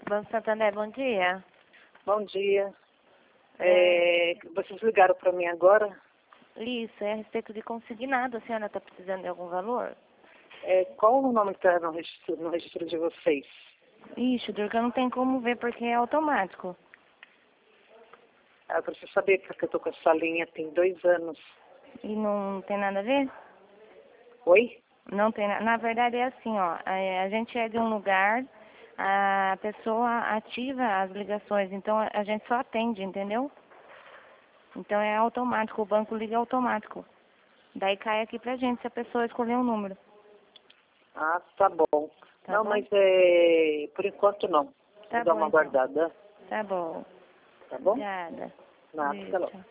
Banco Santander, bom dia. Bom dia. Vocês ligaram para mim agora? Isso, é a respeito de consignado. A senhora está precisando de algum valor? Qual o nome que está no registro de vocês? Ixi, Durga, não tem como ver porque é automático. Eu preciso saber porque eu estou com essa linha tem 2 anos. E não tem nada a ver? Oi? Não tem nada. Na verdade é assim, ó. A gente é de um lugar, a pessoa ativa as ligações, então a gente só atende, entendeu? Então é automático, o banco liga automático. Daí cai aqui pra gente se a pessoa escolher um número. Ah, tá bom. Tá Não, bom? mas por enquanto não. Tá Vou dar bom, uma então. guardada. Tá bom. Tá bom? Obrigada. Nada, Beijo, até logo. tchau.